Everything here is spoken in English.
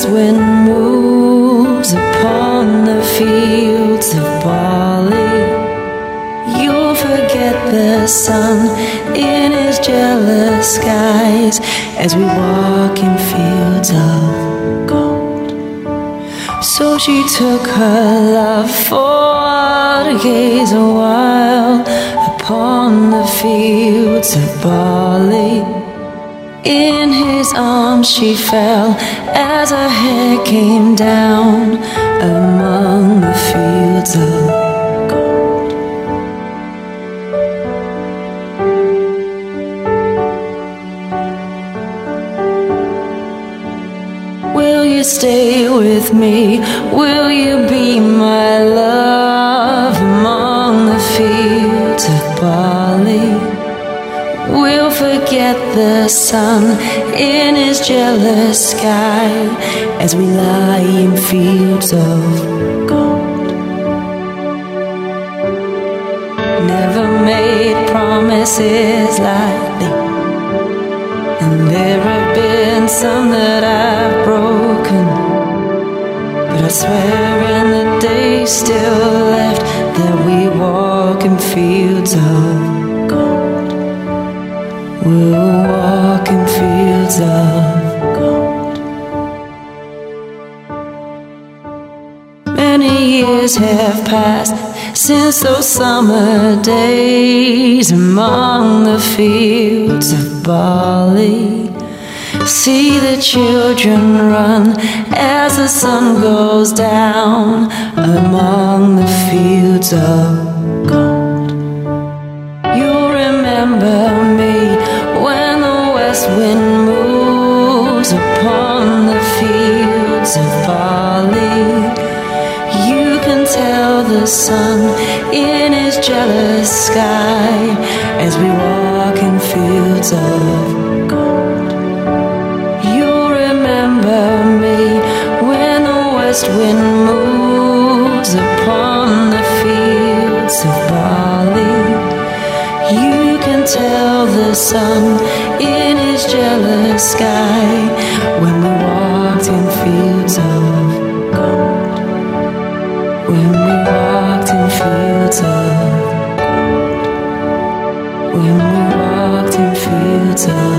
west wind moves upon the fields of barley, you'll forget the sun in his jealous skies as we walk in fields of gold. So she took her love for to gaze a while upon the fields of barley. In his arms she fell as her hair came down among the fields of gold. Will you stay with me? Will you be my love among the fields of barley? We'll forget the sun in his jealous sky as we lie in fields of gold. Never made promises lightly, and there have been some that I've broken, but I swear in the days still left that we walk in fields of gold. We'll walk in fields of gold. Many years have passed since those summer days among the fields of barley. See the children run as the sun goes down among the fields of gold. You'll remember me when the west wind moves upon the fields of barley. You can tell the sun in his jealous sky as we walk in fields of gold. You'll remember me when the west wind moves upon the fields of barley. You can tell the sun in his jealous sky when we walked in fields of gold. When we walked in fields of gold. When we walked in fields of